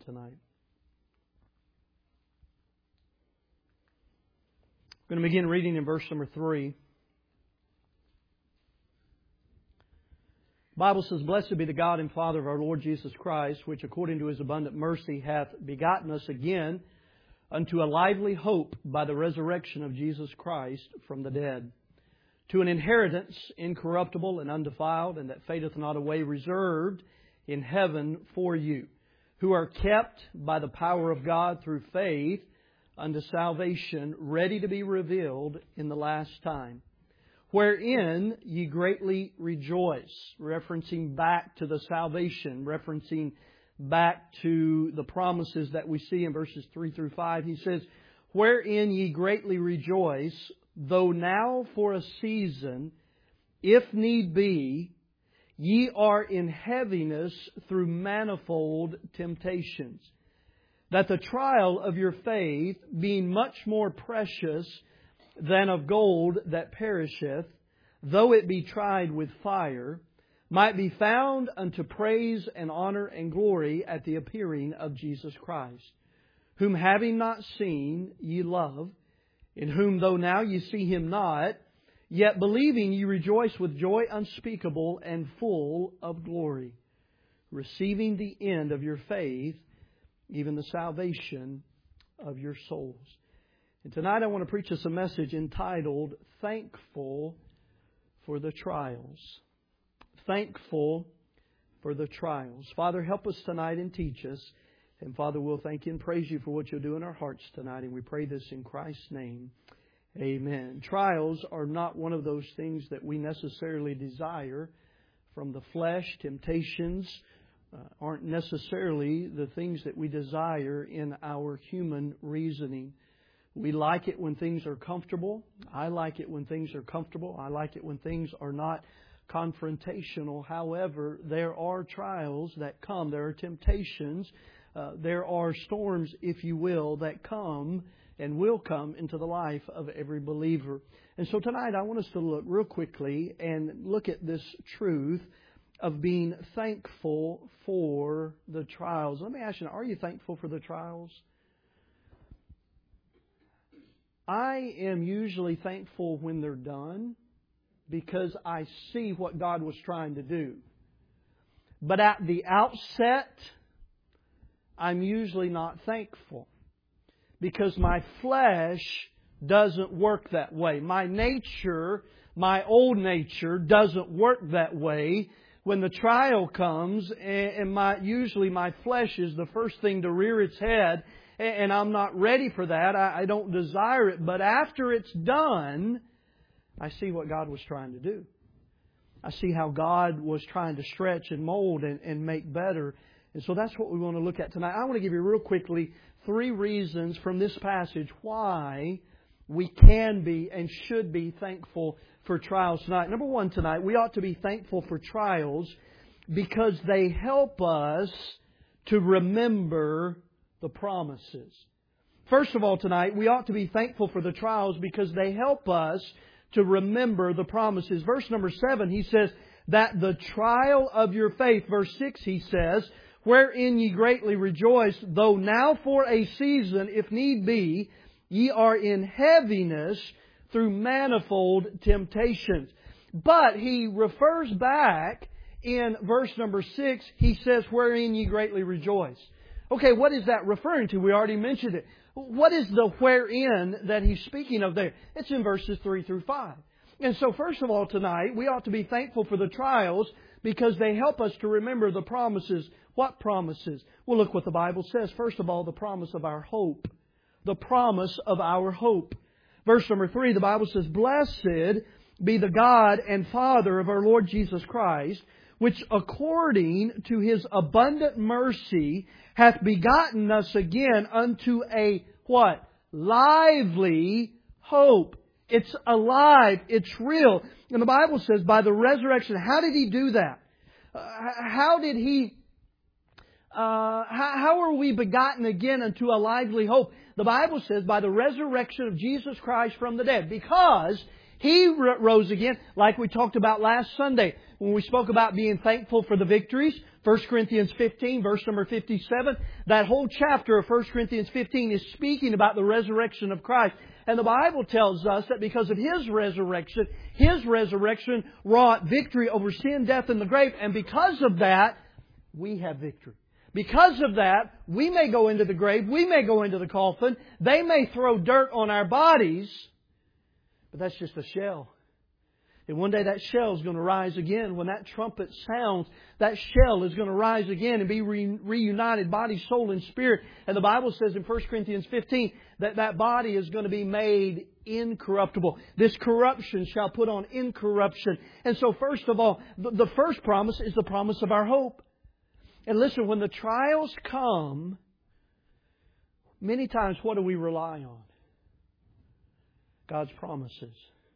tonight. I'm going to begin reading in verse number 3. The Bible says, "Blessed be the God and Father of our Lord Jesus Christ, which according to His abundant mercy hath begotten us again unto a lively hope by the resurrection of Jesus Christ from the dead, to an inheritance incorruptible and undefiled, and that fadeth not away, reserved in heaven for you, who are kept by the power of God through faith unto salvation, ready to be revealed in the last time, wherein ye greatly rejoice." Referencing back to the salvation, referencing back to the promises that we see in verses 3 through 5. He says, "Wherein ye greatly rejoice, though now for a season, if need be, ye are in heaviness through manifold temptations, that the trial of your faith, being much more precious than of gold that perisheth, though it be tried with fire, might be found unto praise and honor and glory at the appearing of Jesus Christ, whom having not seen ye love, in whom though now ye see Him not, yet believing ye rejoice with joy unspeakable and full of glory, receiving the end of your faith, even the salvation of your souls." And tonight I want to preach us a message entitled, "Thankful for the Trials." Thankful for the trials. Father, help us tonight and teach us. And Father, we'll thank You and praise You for what You'll do in our hearts tonight. And we pray this in Christ's name. Amen. Trials are not one of those things that we necessarily desire from the flesh. Temptations aren't necessarily the things that we desire in our human reasoning. We like it when things are comfortable. I like it when things are comfortable. I like it when things are not confrontational. However, there are trials that come. There are temptations. There are storms, if you will, that come and will come into the life of every believer. And so tonight I want us to look real quickly and look at this truth of being thankful for the trials. Let me ask you, are you thankful for the trials? I am usually thankful when they're done because I see what God was trying to do. But at the outset, I'm usually not thankful because my flesh doesn't work that way. My nature, my old nature, doesn't work that way. When the trial comes, and usually my flesh is the first thing to rear its head, and I'm not ready for that. I don't desire it. But after it's done, I see what God was trying to do. I see how God was trying to stretch and mold and make better. And so that's what we want to look at tonight. I want to give you real quickly 3 reasons from this passage why we can be and should be thankful for trials tonight. Number 1 tonight, we ought to be thankful for trials because they help us to remember the promises. First of all tonight, we ought to be thankful for the trials because they help us to remember the promises. Verse number 7, he says, "That the trial of your faith," verse 6 he says, "wherein ye greatly rejoice, though now for a season, if need be, ye are in heaviness through manifold temptations." But he refers back in verse number 6, he says, "wherein ye greatly rejoice." Okay, what is that referring to? We already mentioned it. What is the wherein that he's speaking of there? It's in verses 3 through 5. And so first of all tonight, we ought to be thankful for the trials because they help us to remember the promises. What promises? Well, look what the Bible says. First of all, the promise of our hope. The promise of our hope. Verse number 3, the Bible says, "Blessed be the God and Father of our Lord Jesus Christ, which according to His abundant mercy hath begotten us again unto a," what? "Lively hope." It's alive. It's real. And the Bible says by the resurrection. How did He do that? How did He... how are we begotten again unto a lively hope? The Bible says by the resurrection of Jesus Christ from the dead. Because He rose again, like we talked about last Sunday when we spoke about being thankful for the victories. 1 Corinthians 15, verse number 57. That whole chapter of 1 Corinthians 15 is speaking about the resurrection of Christ. And the Bible tells us that because of His resurrection wrought victory over sin, death, and the grave. And because of that, we have victory. Because of that, we may go into the grave, we may go into the coffin, they may throw dirt on our bodies, but that's just a shell. And one day that shell is going to rise again. When that trumpet sounds, that shell is going to rise again and be reunited, body, soul, and spirit. And the Bible says in 1 Corinthians 15 that that body is going to be made incorruptible. This corruption shall put on incorruption. And so first of all, the first promise is the promise of our hope. And listen, when the trials come, many times what do we rely on? God's promises.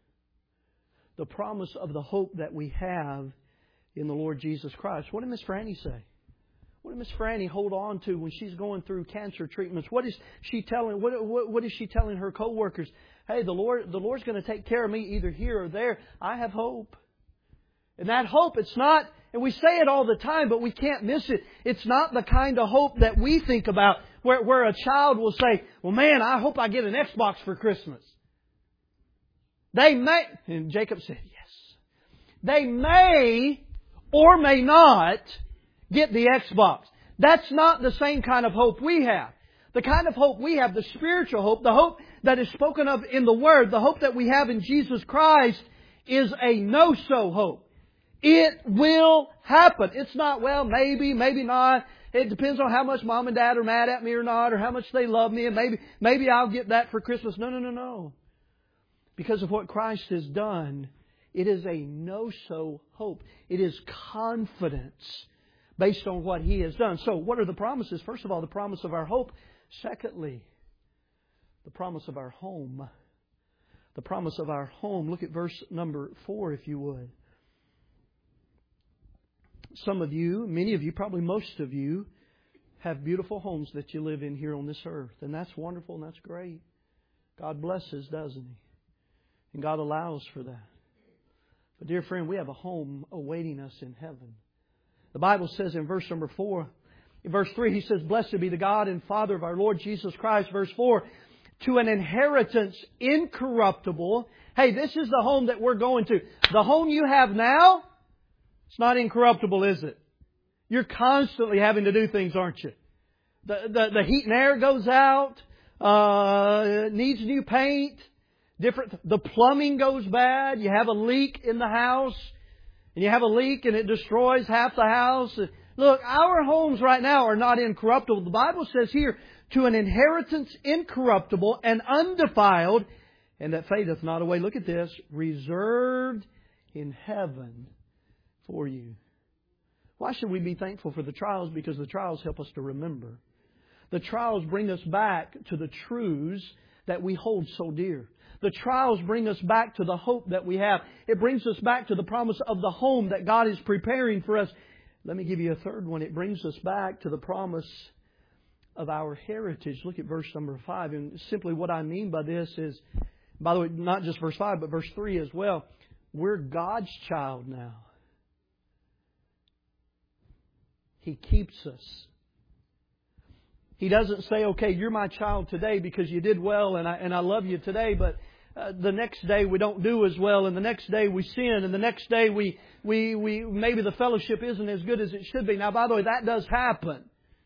The promise of the hope that we have in the Lord Jesus Christ. What did Miss Franny say? What did Miss Franny hold on to when she's going through cancer treatments? What is she telling? What is she telling her co-workers? Hey, the Lord's going to take care of me either here or there. I have hope. And that hope, it's not, and we say it all the time, but we can't miss it. It's not the kind of hope that we think about where a child will say, well, man, I hope I get an Xbox for Christmas. They may, and Jacob said, yes. They may or may not get the Xbox. That's not the same kind of hope we have. The kind of hope we have, the spiritual hope, the hope that is spoken of in the Word, the hope that we have in Jesus Christ is a no-so hope. It will happen. It's not, well, maybe, maybe not. It depends on how much Mom and Dad are mad at me or not, or how much they love me, and maybe I'll get that for Christmas. No. Because of what Christ has done, it is a no-so hope. It is confidence based on what He has done. So what are the promises? First of all, the promise of our hope. Secondly, the promise of our home. The promise of our home. Look at verse number 4, if you would. Some of you, many of you, probably most of you, have beautiful homes that you live in here on this earth. And that's wonderful and that's great. God blesses, doesn't He? And God allows for that. But dear friend, we have a home awaiting us in heaven. The Bible says in verse number 4, in verse 3, He says, blessed be the God and Father of our Lord Jesus Christ. Verse 4, to an inheritance incorruptible. Hey, this is the home that we're going to. The home you have now, it's not incorruptible, is it? You're constantly having to do things, aren't you? The heat and air goes out. It needs new paint. The plumbing goes bad. You have a leak in the house. And you have a leak and it destroys half the house. Look, our homes right now are not incorruptible. The Bible says here, to an inheritance incorruptible and undefiled, and that fadeth not away. Look at this. Reserved in heaven for you. Why should we be thankful for the trials? Because the trials help us to remember. The trials bring us back to the truths that we hold so dear. The trials bring us back to the hope that we have. It brings us back to the promise of the home that God is preparing for us. Let me give you a third one. It brings us back to the promise of our heritage. Look at verse number 5. And simply what I mean by this is, by the way, not just verse 5, but verse 3 as well. We're God's child now. He keeps us. He doesn't say, okay, you're my child today because you did well and I love you today, but the next day we don't do as well, and the next day we sin, and the next day we maybe the fellowship isn't as good as it should be. Now, by the way, that does happen.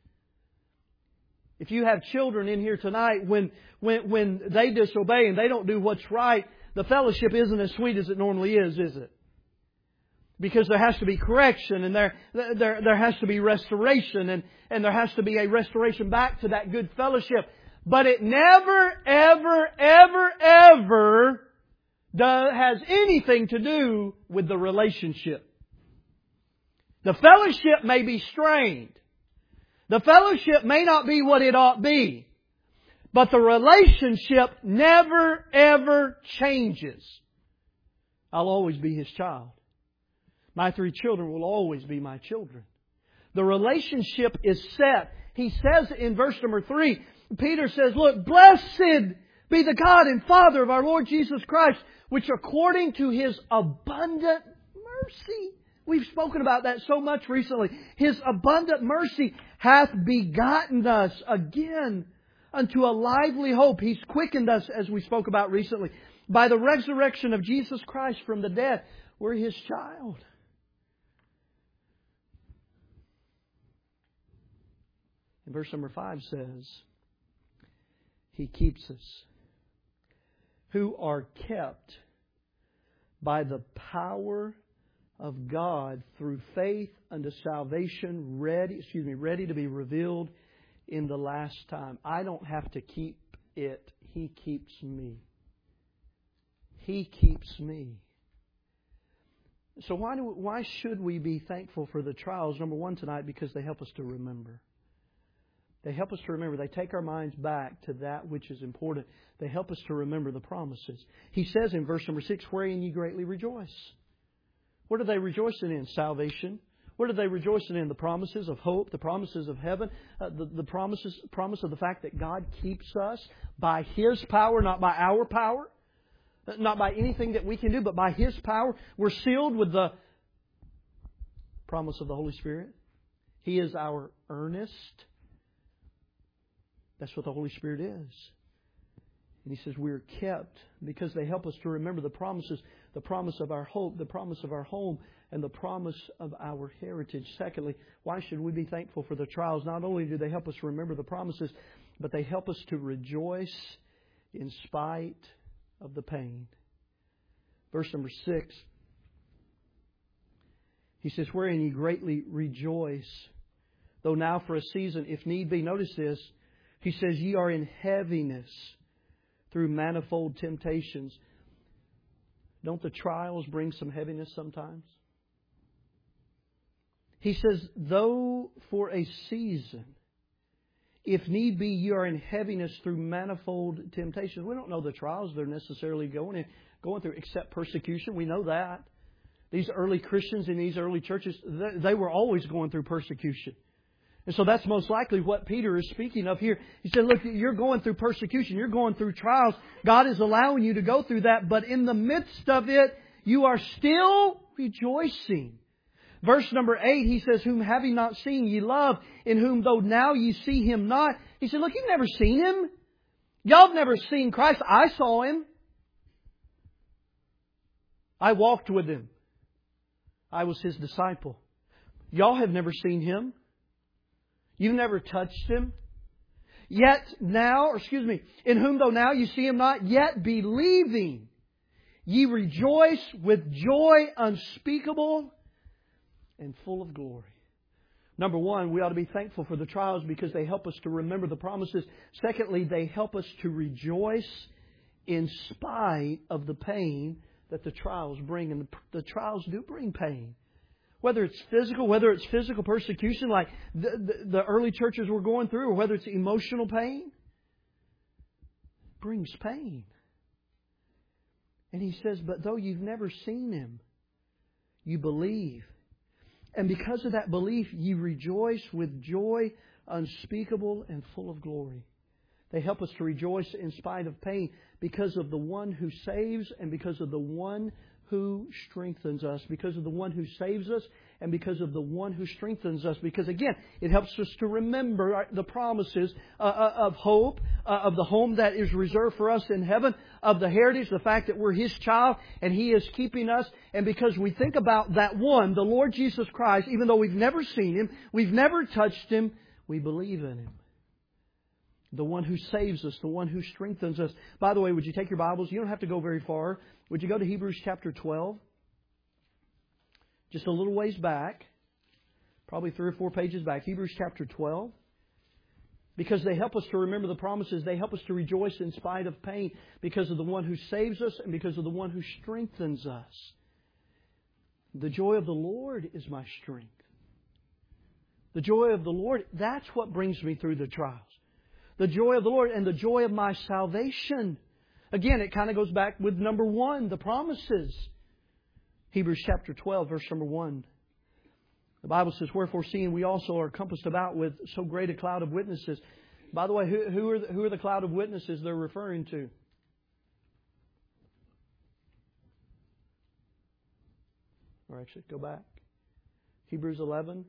If you have children in here tonight, when they disobey and they don't do what's right, the fellowship isn't as sweet as it normally is it? Because there has to be correction, and there has to be restoration, and there has to be a restoration back to that good fellowship. But it never, ever, ever, ever has anything to do with the relationship. The fellowship may be strained. The fellowship may not be what it ought to be. But the relationship never, ever changes. I'll always be His child. My 3 children will always be my children. The relationship is set. He says in verse number 3, Peter says, look, blessed be the God and Father of our Lord Jesus Christ, which according to His abundant mercy. We've spoken about that so much recently. His abundant mercy hath begotten us again unto a lively hope. He's quickened us, as we spoke about recently, by the resurrection of Jesus Christ from the dead. We're His child. And verse number 5 says, He keeps us, who are kept by the power of God through faith unto salvation, ready to be revealed in the last time. I don't have to keep it. He keeps me. He keeps me. So why should we be thankful for the trials? Number one tonight, because they help us to remember. They help us to remember. They take our minds back to that which is important. They help us to remember the promises. He says in verse number 6, wherein ye greatly rejoice. What are they rejoicing in? Salvation. What are they rejoicing in? The promises of hope, the promises of heaven, the promise of the fact that God keeps us by His power, not by our power, not by anything that we can do, but by His power. We're sealed with the promise of the Holy Spirit. He is our earnest. That's what the Holy Spirit is. And He says we're kept because they help us to remember the promises, the promise of our hope, the promise of our home, and the promise of our heritage. Secondly, why should we be thankful for the trials? Not only do they help us remember the promises, but they help us to rejoice in spite of the pain. Verse number 6, He says, wherein ye greatly rejoice, though now for a season, if need be. Notice this. He says, ye are in heaviness through manifold temptations. Don't the trials bring some heaviness sometimes? He says, though for a season, if need be, you are in heaviness through manifold temptations. We don't know the trials they're necessarily going through, except persecution. We know that. These early Christians in these early churches, they were always going through persecution. And so that's most likely what Peter is speaking of here. He said, look, you're going through persecution. You're going through trials. God is allowing you to go through that. But in the midst of it, you are still rejoicing. Verse number 8, He says, whom having not seen ye love, in whom though now ye see Him not. He said, look, you've never seen Him. Y'all have never seen Christ. I saw Him. I walked with Him. I was His disciple. Y'all have never seen Him. You've never touched Him. Yet now, in whom though now you see Him not, yet believing, ye rejoice with joy unspeakable and full of glory. Number one, we ought to be thankful for the trials because they help us to remember the promises. Secondly, they help us to rejoice in spite of the pain that the trials bring. And the trials do bring pain. Whether it's physical persecution like the early churches were going through, or whether it's emotional pain, it brings pain. And He says, but though you've never seen Him, you believe. And because of that belief, ye rejoice with joy unspeakable and full of glory. They help us to rejoice in spite of pain because of the one who saves and because of the one who strengthens us. Because of the one who saves us and because of the one who strengthens us. Because again, it helps us to remember the promises of hope, of the home that is reserved for us in heaven, of the heritage, the fact that we're His child and He is keeping us. And because we think about that one, the Lord Jesus Christ, even though we've never seen Him, we've never touched Him, we believe in Him. The one who saves us, the one who strengthens us. By the way, would you take your Bibles? You don't have to go very far. Would you go to Hebrews chapter 12? Just a little ways back. Probably 3 or 4 pages back. Hebrews chapter 12. Because they help us to remember the promises. They help us to rejoice in spite of pain. Because of the one who saves us and because of the one who strengthens us. The joy of the Lord is my strength. The joy of the Lord, that's what brings me through the trials. The joy of the Lord and the joy of my salvation. Again, it kind of goes back with number 1, the promises. Hebrews chapter 12, verse number 1. The Bible says, wherefore seeing we also are compassed about with so great a cloud of witnesses, By the way, who are the cloud of witnesses they're referring to? Or actually, go back. Hebrews 11.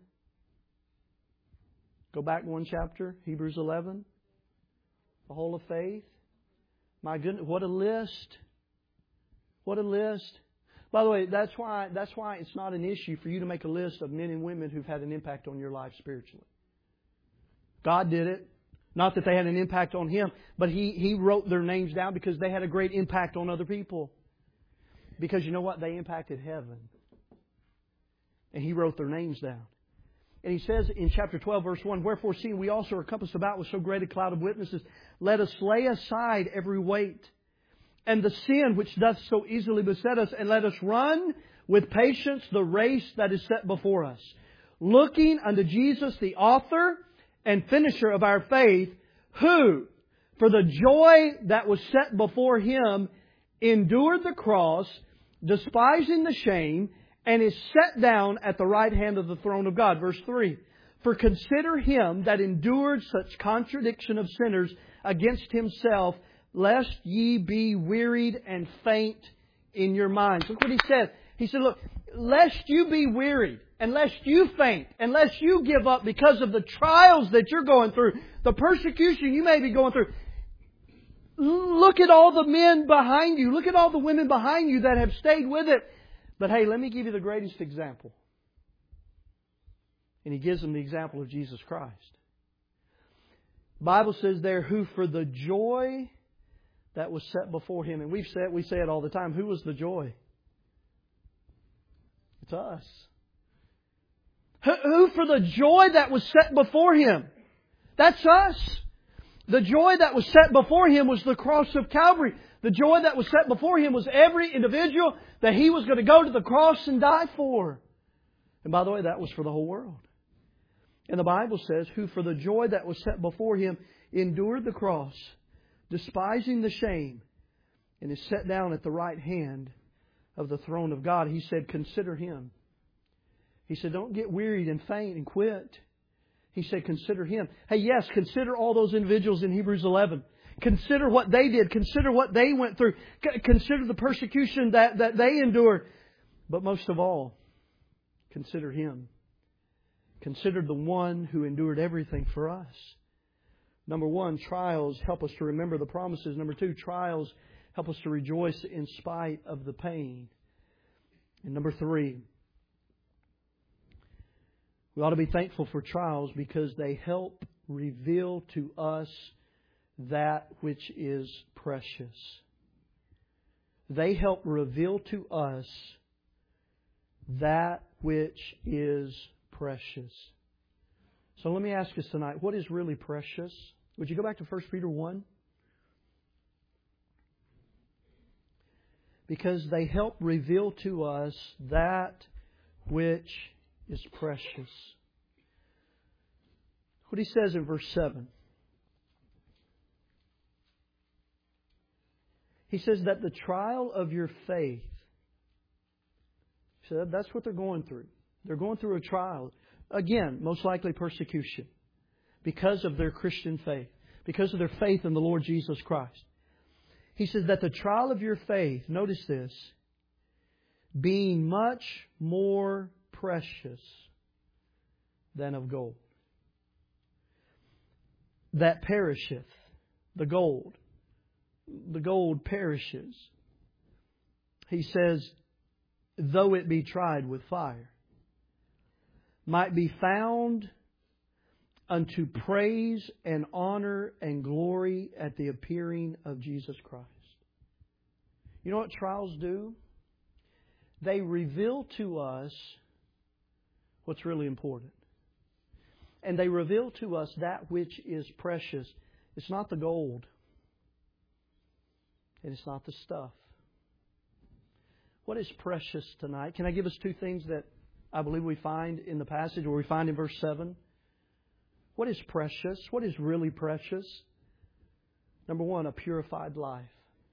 Go back one chapter. Hebrews 11. The whole of faith. My goodness, what a list. What a list. By the way, that's why it's not an issue for you to make a list of men and women who've had an impact on your life spiritually. God did it. Not that they had an impact on Him, but He wrote their names down because they had a great impact on other people. Because you know what? They impacted heaven. And He wrote their names down. And He says in chapter 12, verse 1, "Wherefore, seeing we also are compassed about with so great a cloud of witnesses, let us lay aside every weight and the sin which doth so easily beset us, and let us run with patience the race that is set before us, looking unto Jesus, the author and finisher of our faith, who, for the joy that was set before Him, endured the cross, despising the shame, and is set down at the right hand of the throne of God." Verse 3. "For consider Him that endured such contradiction of sinners against Himself, lest ye be wearied and faint in your minds." Look what He said. He said, look, lest you be wearied, and lest you faint, and lest you give up because of the trials that you're going through, the persecution you may be going through. Look at all the men behind you. Look at all the women behind you that have stayed with it. But hey, let me give you the greatest example. And He gives them the example of Jesus Christ. The Bible says there, "Who for the joy that was set before Him." And we say it all the time. Who was the joy? It's us. Who for the joy that was set before Him? That's us. The joy that was set before Him was the cross of Calvary. The joy that was set before Him was every individual that He was going to go to the cross and die for. And by the way, that was for the whole world. And the Bible says, "Who for the joy that was set before Him endured the cross, despising the shame, and is set down at the right hand of the throne of God." He said, consider Him. He said, don't get wearied and faint and quit. He said, consider Him. Hey, yes, consider all those individuals in Hebrews 11. Consider what they did. Consider what they went through. Consider the persecution that they endured. But most of all, consider Him. Consider the one who endured everything for us. Number one, trials help us to remember the promises. Number two, trials help us to rejoice in spite of the pain. And number three, we ought to be thankful for trials because they help reveal to us that which is precious. They help reveal to us that which is precious. So let me ask us tonight, what is really precious? Would you go back to 1 Peter 1? Because they help reveal to us that which is precious. What he says in verse 7. He says that the trial of your faith. So that's what they're going through. They're going through a trial. Again, most likely persecution. Because of their Christian faith. Because of their faith in the Lord Jesus Christ. He says that the trial of your faith, notice this, being much more precious than of gold. That perisheth. The gold. The gold perishes. He says, though it be tried with fire, might be found unto praise and honor and glory at the appearing of Jesus Christ. You know what trials do? They reveal to us what's really important. And they reveal to us that which is precious. It's not the gold. And it's not the stuff. What is precious tonight? Can I give us two things that I believe we find in the passage, or we find in verse 7? What is precious? What is really precious? Number one, a purified life.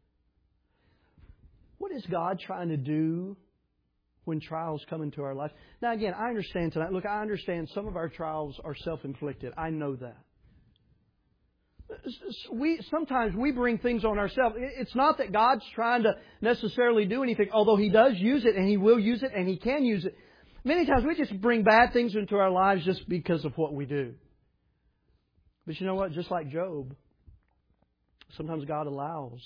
What is God trying to do when trials come into our life? Now again, I understand tonight. Look, I understand some of our trials are self-inflicted. I know that. sometimes we bring things on ourselves. It's not that God's trying to necessarily do anything, although He does use it, and He will use it, and He can use it. Many times we just bring bad things into our lives just because of what we do. But you know what? Just like Job, sometimes God allows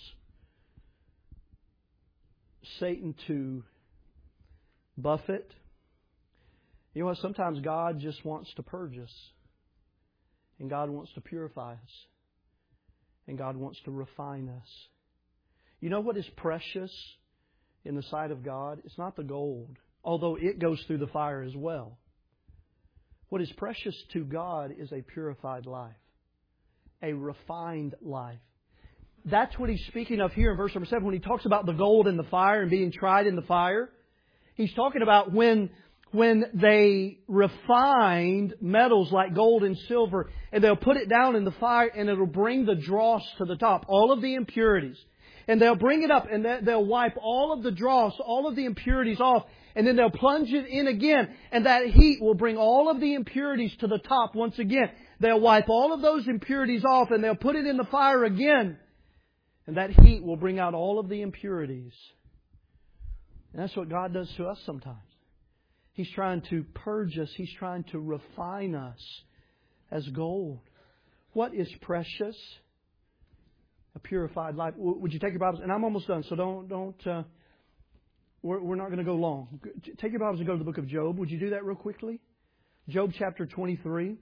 Satan to buffet. You know what? Sometimes God just wants to purge us. And God wants to purify us. And God wants to refine us. You know what is precious in the sight of God? It's not the gold, although it goes through the fire as well. What is precious to God is a purified life. A refined life. That's what He's speaking of here in verse number 7 when He talks about the gold in the fire and being tried in the fire. He's talking about when they refined metals like gold and silver, and they'll put it down in the fire, and it'll bring the dross to the top, all of the impurities. And they'll bring it up, and they'll wipe all of the dross, all of the impurities off, and then they'll plunge it in again, and that heat will bring all of the impurities to the top once again. They'll wipe all of those impurities off, and they'll put it in the fire again, and that heat will bring out all of the impurities. And that's what God does to us sometimes. He's trying to purge us. He's trying to refine us as gold. What is precious? A purified life. Would you take your Bibles? And I'm almost done, so don't. We're not going to go long. Take your Bibles and go to the book of Job. Would you do that real quickly? Job chapter 23.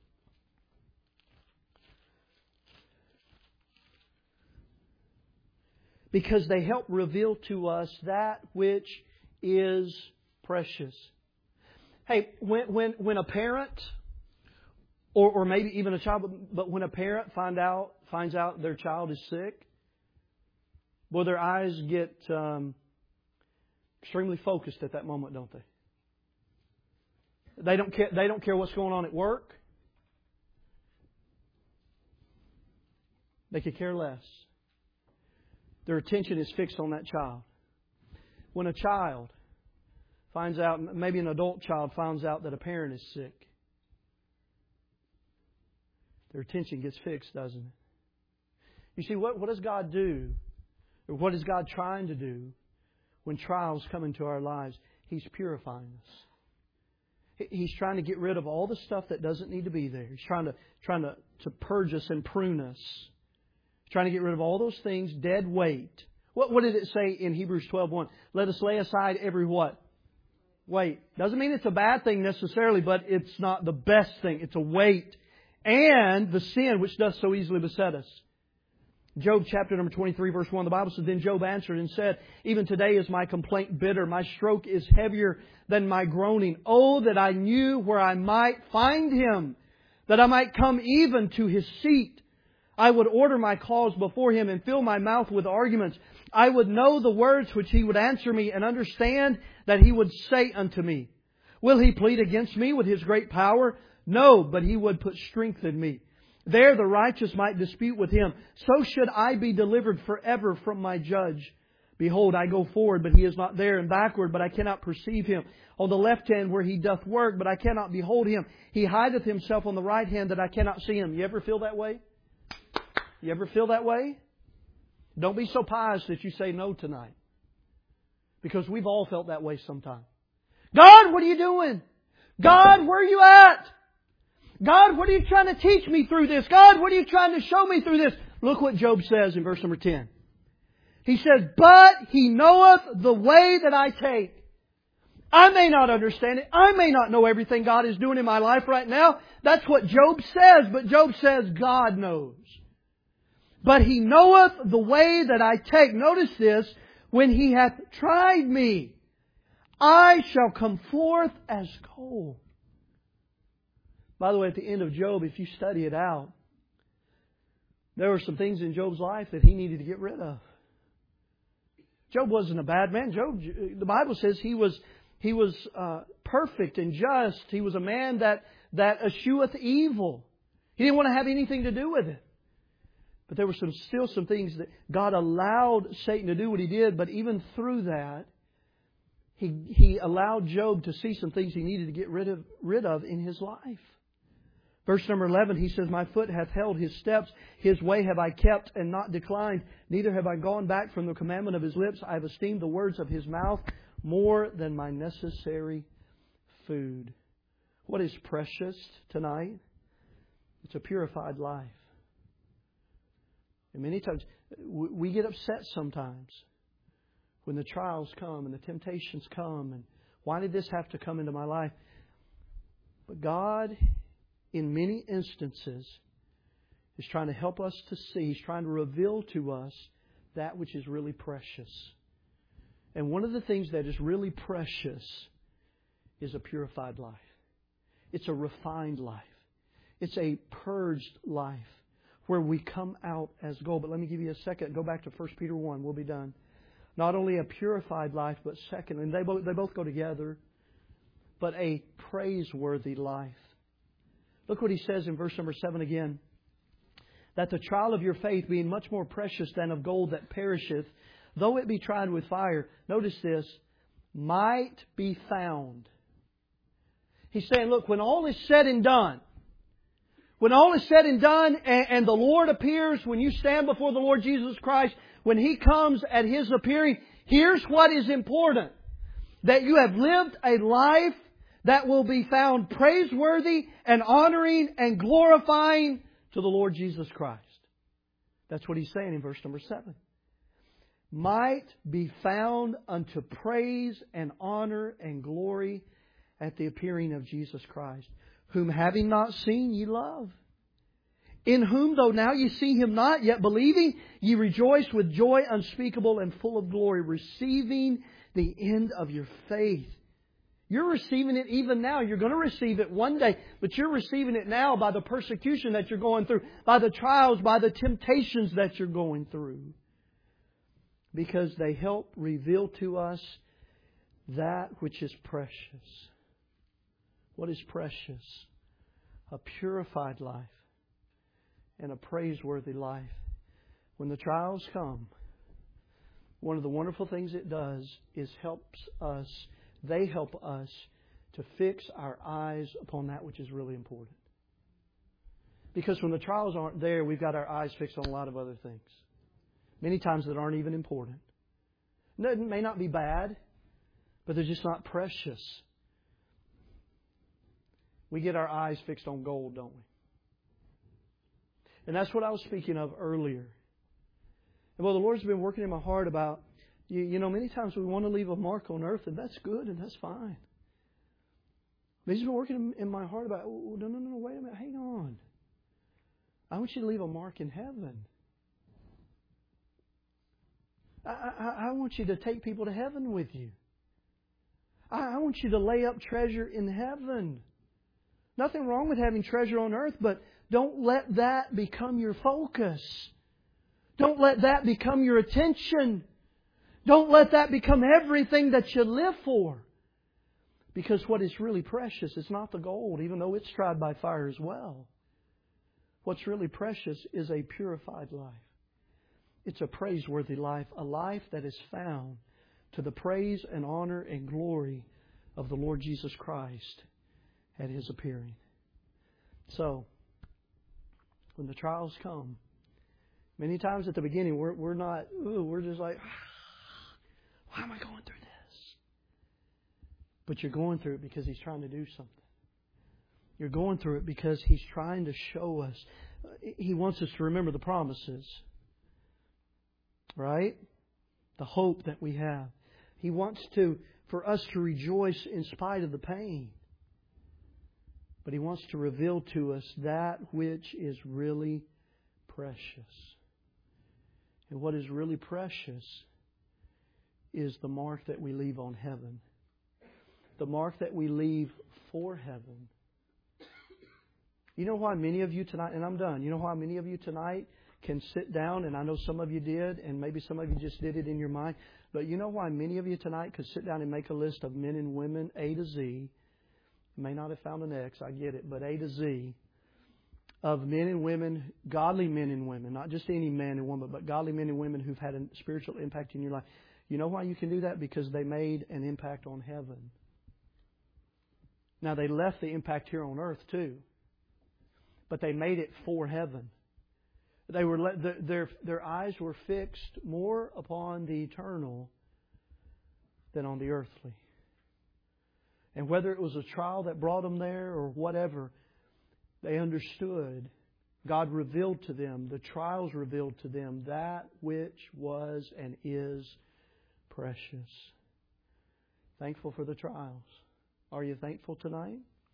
Because they help reveal to us that which is precious. Hey, when a parent, or maybe even a child, but when a parent finds out their child is sick, well, their eyes get extremely focused at that moment, don't they? They don't care what's going on at work. They could care less. Their attention is fixed on that child. When a child finds out, maybe an adult child finds out that a parent is sick, their attention gets fixed, doesn't it? You see, what does God do? Or what is God trying to do when trials come into our lives? He's purifying us. He's trying to get rid of all the stuff that doesn't need to be there. He's trying to purge us and prune us. He's trying to get rid of all those things, dead weight. What did it say in Hebrews 12:1? Let us lay aside every what? Weight. Doesn't mean it's a bad thing necessarily, but it's not the best thing. It's a weight. And the sin which does so easily beset us. Job chapter number 23 verse 1, the Bible says, Then Job answered and said, Even today is my complaint bitter. My stroke is heavier than my groaning. Oh, that I knew where I might find Him, that I might come even to His seat. I would order my cause before Him and fill my mouth with arguments. I would know the words which He would answer me and understand that He would say unto me. Will He plead against me with His great power? No, but He would put strength in me. There the righteous might dispute with Him. So should I be delivered forever from my judge. Behold, I go forward, but He is not there, and backward, but I cannot perceive Him. On the left hand where He doth work, but I cannot behold Him. He hideth Himself on the right hand, that I cannot see Him. You ever feel that way? You ever feel that way? Don't be so pious that you say no tonight. Because we've all felt that way sometime. God, what are you doing? God, where are you at? God, what are you trying to teach me through this? God, what are you trying to show me through this? Look what Job says in verse number 10. He says, But He knoweth the way that I take. I may not understand it. I may not know everything God is doing in my life right now. That's what Job says. But Job says, God knows. But He knoweth the way that I take. Notice this. When He hath tried me, I shall come forth as gold. By the way, at the end of Job, if you study it out, there were some things in Job's life that he needed to get rid of. Job wasn't a bad man. Job, the Bible says he was perfect and just. He was a man that escheweth evil. He didn't want to have anything to do with it. But there were still some things that God allowed Satan to do what he did. But even through that, He allowed Job to see some things he needed to get rid of in his life. Verse number 11, He says, My foot hath held His steps. His way have I kept and not declined. Neither have I gone back from the commandment of His lips. I have esteemed the words of His mouth more than my necessary food. What is precious tonight? It's a purified life. And many times, we get upset sometimes when the trials come and the temptations come. And why did this have to come into my life? But God, in many instances, is trying to help us to see. He's trying to reveal to us that which is really precious. And one of the things that is really precious is a purified life. It's a refined life. It's a purged life where we come out as gold. But let me give you a second. Go back to 1 Peter 1. We'll be done. Not only a purified life, but second, and they both go together, but a praiseworthy life. Look what he says in verse number 7 again. That the trial of your faith, being much more precious than of gold that perisheth, though it be tried with fire, notice this, might be found. He's saying, look, when all is said and done, and the Lord appears, when you stand before the Lord Jesus Christ, when He comes at His appearing, here's what is important. That you have lived a life that will be found praiseworthy and honoring and glorifying to the Lord Jesus Christ. That's what He's saying in verse number 7. Might be found unto praise and honor and glory at the appearing of Jesus Christ, whom having not seen ye love. In whom, though now ye see Him not, yet believing, ye rejoice with joy unspeakable and full of glory, receiving the end of your faith. You're receiving it even now. You're going to receive it one day, but you're receiving it now by the persecution that you're going through, by the trials, by the temptations that you're going through. Because they help reveal to us that which is precious. What is precious? A purified life and a praiseworthy life. When the trials come, one of the wonderful things it does is they help us to fix our eyes upon that which is really important. Because when the trials aren't there, we've got our eyes fixed on a lot of other things. Many times that aren't even important. It may not be bad, but they're just not precious. We get our eyes fixed on gold, don't we? And that's what I was speaking of earlier. And well, the Lord's been working in my heart about, you know, many times we want to leave a mark on earth, and that's good, and that's fine. But He's been working in my heart about, oh, no, wait a minute, hang on. I want you to leave a mark in heaven. I want you to take people to heaven with you. I want you to lay up treasure in heaven. Nothing wrong with having treasure on earth, but don't let that become your focus. Don't let that become your attention. Don't let that become everything that you live for. Because what is really precious is not the gold, even though it's tried by fire as well. What's really precious is a purified life. It's a praiseworthy life, a life that is found to the praise and honor and glory of the Lord Jesus Christ at His appearing. So, when the trials come, many times at the beginning we're just like, why am I going through this? But you're going through it because He's trying to do something. You're going through it because He's trying to show us. He wants us to remember the promises. Right? The hope that we have. He wants for us to rejoice in spite of the pain. But He wants to reveal to us that which is really precious. And what is really precious is the mark that we leave on heaven. The mark that we leave for heaven. You know why many of you tonight, and I'm done, you know why many of you tonight can sit down, and I know some of you did, and maybe some of you just did it in your mind, but you know why many of you tonight could sit down and make a list of men and women A to Z. You may not have found an X, I get it, but A to Z of men and women, godly men and women, not just any man and woman, but godly men and women who've had a spiritual impact in your life. You know why you can do that? Because they made an impact on heaven. Now, they left the impact here on earth too. but they made it for heaven. They were their eyes were fixed more upon the eternal than on the earthly. And whether it was a trial that brought them there or whatever, they understood. God revealed to them, the trials revealed to them that which was and is precious. Thankful for the trials. Are you thankful tonight?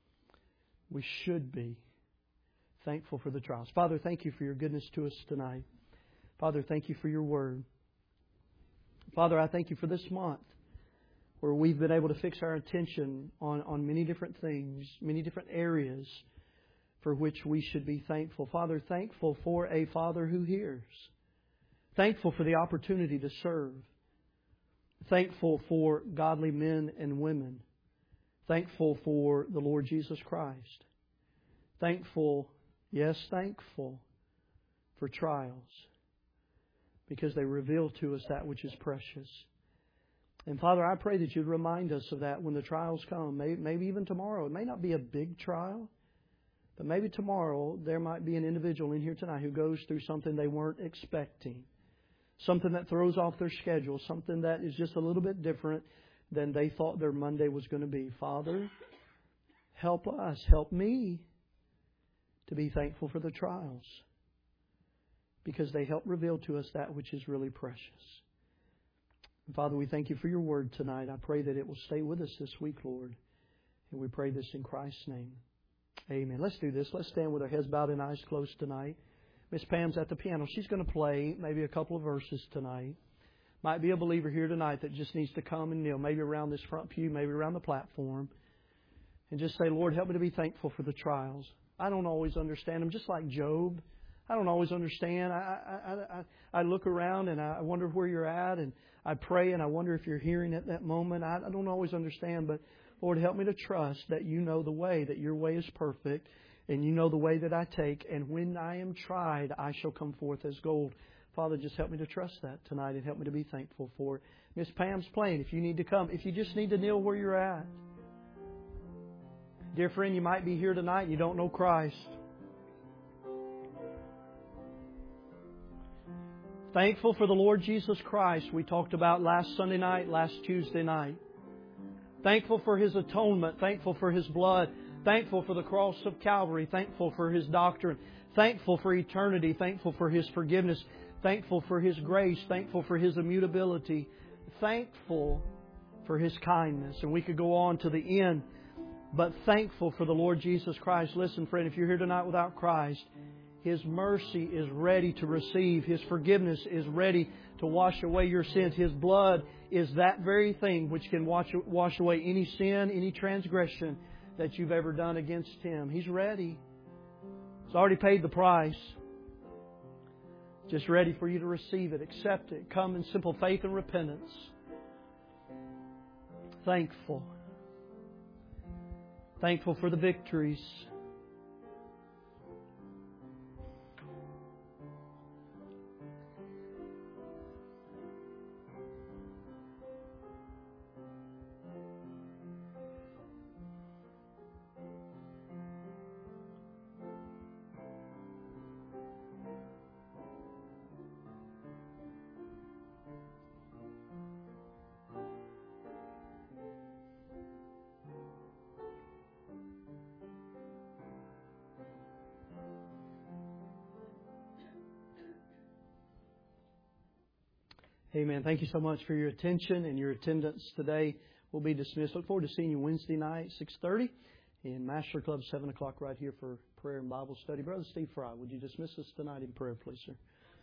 We should be thankful for the trials. Father, thank You for Your goodness to us tonight. Father, thank You for Your Word. Father, I thank You for this month where we've been able to fix our attention on many different things, many different areas for which we should be thankful. Father, thankful for a Father who hears. Thankful for the opportunity to serve. Thankful for godly men and women. Thankful for the Lord Jesus Christ. Thankful, yes, thankful for trials, because they reveal to us that which is precious. And Father, I pray that You'd remind us of that when the trials come. Maybe even tomorrow. It may not be a big trial, but maybe tomorrow there might be an individual in here tonight who goes through something they weren't expecting. Something that throws off their schedule. Something that is just a little bit different than they thought their Monday was going to be. Father, help us, help me to be thankful for the trials, because they help reveal to us that which is really precious. And Father, we thank You for Your Word tonight. I pray that it will stay with us this week, Lord. And we pray this in Christ's name. Amen. Let's do this. Let's stand with our heads bowed and eyes closed tonight. Miss Pam's at the piano. She's going to play maybe a couple of verses tonight. Might be a believer here tonight that just needs to come and kneel, maybe around this front pew, maybe around the platform, and just say, Lord, help me to be thankful for the trials. I don't always understand them, just like Job. I don't always understand. I look around and I wonder where You're at, and I pray and I wonder if You're hearing at that moment. I don't always understand, but Lord, help me to trust that You know the way, that Your way is perfect, and You know the way that I take, and when I am tried, I shall come forth as gold. Father, just help me to trust that tonight and help me to be thankful for it. Miss Pam's playing. If you need to come, if you just need to kneel where you're at. Dear friend, you might be here tonight and you don't know Christ. Thankful for the Lord Jesus Christ we talked about last Sunday night, last Tuesday night. Thankful for His atonement. Thankful for His blood. Thankful for the cross of Calvary. Thankful for His doctrine. Thankful for eternity. Thankful for His forgiveness. Thankful for His grace. Thankful for His immutability. Thankful for His kindness. And we could go on to the end. But thankful for the Lord Jesus Christ. Listen, friend, if you're here tonight without Christ, His mercy is ready to receive. His forgiveness is ready to wash away your sins. His blood is that very thing which can wash away any sin, any transgression that you've ever done against Him. He's ready. He's already paid the price. Just ready for you to receive it, accept it. Come in simple faith and repentance. Thankful. Thankful for the victories. Amen. Thank you so much for your attention and your attendance today. We'll be dismissed. Look forward to seeing you Wednesday night, 6:30, in Master Club, 7 o'clock, right here for prayer and Bible study. Brother Steve Fry, would you dismiss us tonight in prayer, please, sir?